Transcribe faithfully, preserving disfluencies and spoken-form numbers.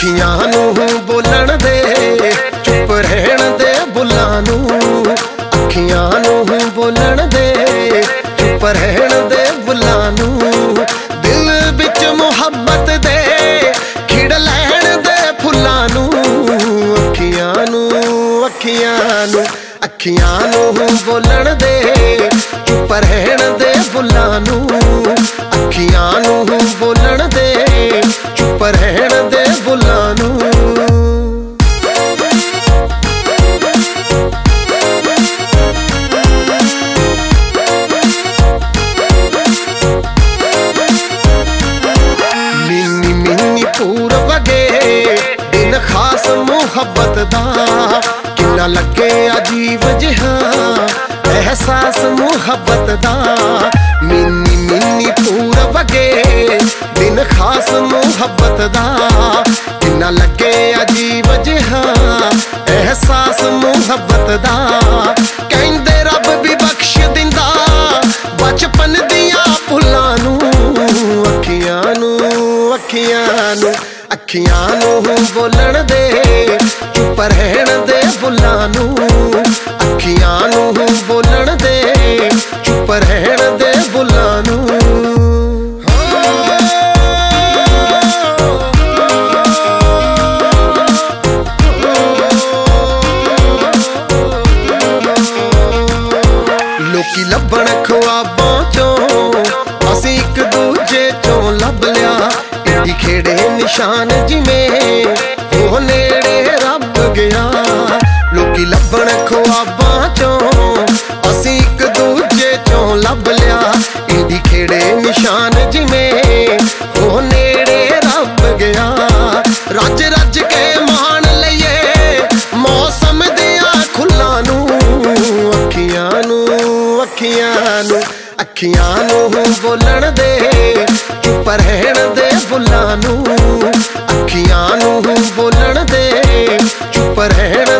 अखियां नूं बोलण दे, चुप रहण दे बुल्लां नूं। अखियां नूं बोलण दे, चुप रहण दे बुल्लां नूं। दिल विच मुहब्बत दे खिड़ लैण दे फुल्लां नूं। अखियां नूं अखियां नूं अखियां नूं बोलण दे, चुप रहण दे बुल्लां नूं। अखियां नूं बोलण दे, चुप रहण दे बुल्लां नूं। मिन्नी मिन्नी पूर वगे दिन खास मुहब्बत दा, किन्ना लगे अजीब जिहा एहसास मुहब्बत दा। मिन्नी मिन्नी पूर वगे दिन खास मुहब्बत दा, किन्ना लगे अजीब जिहा एहसास मुहब्बत दा। कहंदे रब भी बख्श दिंदा बचपन दियां भुल्लां नूं। अखियां नूं अखियां नूं अखियां नूं बोलण दे, चुप रहण दे बुल्लां नूं। अखियां नूं बोलण दे, चुप रहण दे बुल्लां नूं। लोकी लभण ख्वाबां चों, असीं इक दूजे चों लभ लिया। इडी खेड़े निशान जिवें हो नेड़े रब गया। लोकी लभण ख्वाबां चों, असीं इक दूजे चों लभ लिया। इडी खेड़े निशान जिवें हो नेड़े रब गया। रज रज के मान लईए मौसम दियां खुल्लां नूं। अखियां नूं अखियां नूं अखियां नूं बोलण दे, चुप रहण दे बुल्लां नूं। अखियां नूं बोलण दे, चुप रहण